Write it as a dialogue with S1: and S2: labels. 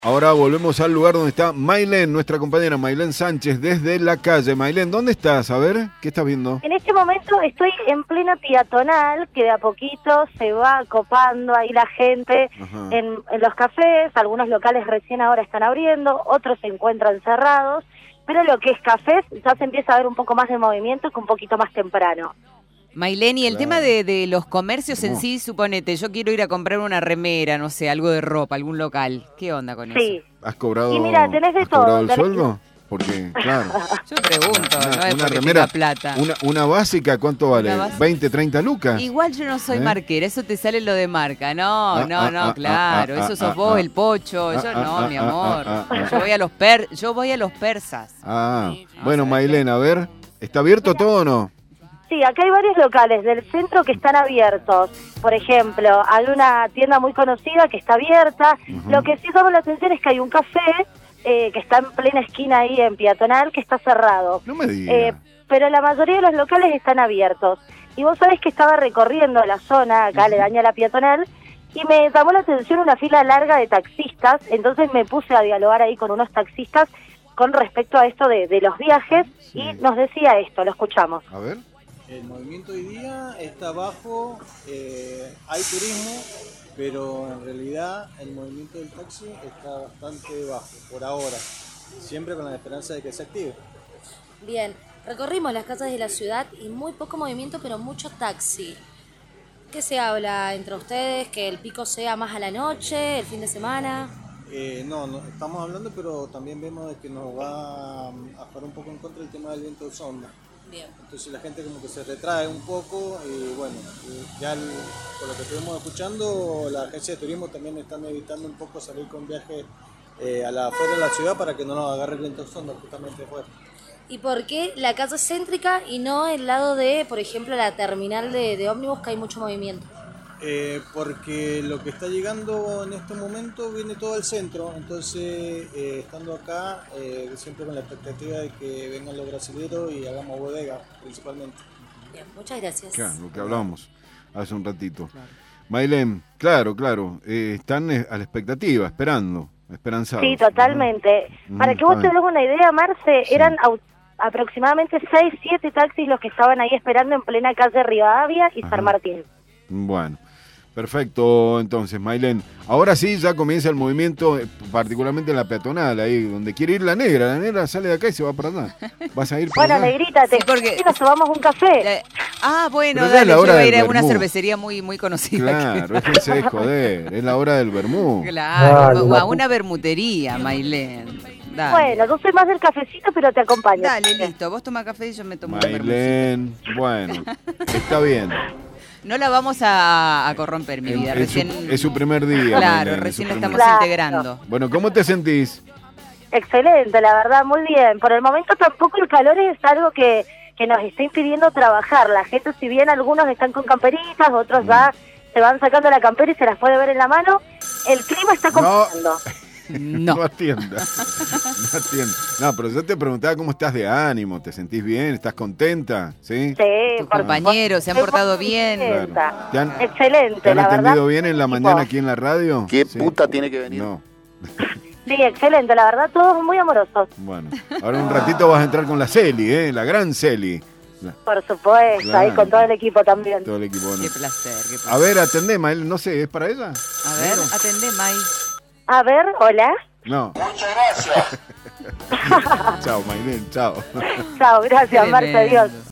S1: Ahora volvemos al lugar donde está Maylén, nuestra compañera Maylén Sánchez, desde la calle. Maylén, ¿dónde estás? A ver, ¿qué estás viendo?
S2: En este momento estoy en plena peatonal, que de a poquito se va copando ahí la gente en los cafés. Algunos locales recién ahora están abriendo, otros se encuentran cerrados, pero lo que es cafés ya se empieza a ver un poco más de movimiento, que un poquito más temprano.
S3: Maylén, y el tema de los comercios en sí, suponete, yo quiero ir a comprar una remera, no sé, algo de ropa, algún local. ¿Qué onda con eso?
S1: ¿Has cobrado,
S2: y mira, tenés de
S1: ¿has
S2: todo,
S1: cobrado el sueldo? Porque, claro.
S3: Yo pregunto, no es
S1: una
S3: porque
S1: remera,
S3: tenga plata.
S1: Una básica, ¿cuánto vale? ¿20, 30 lucas?
S3: Igual yo no soy marquera, eso te sale lo de marca. No, claro, eso sos vos, el pocho. Yo no, mi amor. Yo voy a los persas.
S1: Bueno, Maylén, a ver, ¿está abierto todo o no?
S2: Sí, acá hay varios locales del centro que están abiertos. Por ejemplo, hay una tienda muy conocida que está abierta. Lo que sí llama la atención es que hay un café que está en plena esquina ahí en peatonal que está cerrado.
S1: No me digas.
S2: Pero la mayoría de los locales están abiertos. Y vos sabés que estaba recorriendo la zona, acá aledaña a la peatonal, y me llamó la atención una fila larga de taxistas. Entonces me puse a dialogar ahí con unos taxistas con respecto a esto de los viajes, y nos decía esto, lo escuchamos.
S1: A ver.
S4: El movimiento hoy día está bajo, hay turismo, pero en realidad el movimiento del taxi está bastante bajo por ahora, siempre con la esperanza de que se active.
S5: Bien, recorrimos las casas de la ciudad y muy poco movimiento, pero mucho taxi. ¿Qué se habla entre ustedes? ¿Que el pico sea más a la noche, el fin de semana?
S4: No, estamos hablando, pero también vemos de que nos va a jugar un poco en contra el tema del viento de sonda.
S5: Bien.
S4: Entonces la gente como que se retrae un poco y bueno, ya por lo que estuvimos escuchando, la agencia de turismo también están evitando un poco salir con viajes afuera de la ciudad para que no nos agarre el viento de sonda justamente afuera.
S5: ¿Y por qué la casa es céntrica y no el lado de, por ejemplo, la terminal de ómnibus, que hay mucho movimiento?
S4: Porque lo que está llegando en este momento viene todo al centro, entonces estando acá siempre con la expectativa de que vengan los brasileños y hagamos bodega principalmente.
S5: Bien, muchas gracias.
S1: Claro, lo que hablábamos hace un ratito. Claro. Maylén, claro, están a la expectativa, esperanzados.
S2: Sí, totalmente. Para que vos te des una idea, Marce, eran aproximadamente 6, 7 taxis los que estaban ahí esperando en plena calle Rivadavia y San Martín.
S1: Bueno, perfecto, entonces, Maylén. Ahora sí, ya comienza el movimiento, particularmente en la peatonal, ahí donde quiere ir la negra sale de acá y se va para allá. ¿Vas a ir para allá?
S2: Negrita, porque nos tomamos un café.
S3: Bueno, dale, yo voy a ir a una cervecería muy conocida.
S1: Claro, déjense de joder, es la hora del vermú.
S3: Claro, o a una bermutería, Maylén. Dale.
S2: Bueno, yo soy más del cafecito, pero te acompaño.
S3: Dale, listo, vos toma café y yo me tomo un
S1: Maylén, bueno, está bien.
S3: No la vamos a corromper, mi vida.
S1: Es su primer día.
S3: Claro,
S1: Maylén,
S3: recién la estamos integrando.
S1: Bueno, ¿cómo te sentís?
S2: Excelente, la verdad, muy bien. Por el momento tampoco el calor es algo que nos está impidiendo trabajar. La gente, si bien algunos están con camperitas, otros ya se van sacando la campera y se las puede ver en la mano, el clima está acompañando.
S1: No atienda. No, pero yo te preguntaba cómo estás de ánimo, ¿te sentís bien? ¿Estás contenta? Sí.
S3: Tus compañeros se han portado bien.
S1: Claro.
S2: Excelente,
S1: ¿Te han
S2: la verdad.
S1: atendido bien en la mañana aquí en la radio?
S6: ¿Qué puta tiene que venir?
S1: No.
S2: Sí, excelente, la verdad, todos muy amorosos.
S1: Bueno, ahora un ratito vas a entrar con la Celi, la gran Celi.
S2: Por supuesto, claro. Ahí con todo el equipo también.
S1: Todo el equipo.
S3: Qué placer.
S1: A ver, atendé, Mael, no sé, ¿es para ella?
S3: A ver, atendé, May.
S2: A ver, hola.
S1: No.
S6: Muchas gracias.
S1: Chao, Maylén, chao.
S2: Chao, gracias, Marta, adiós.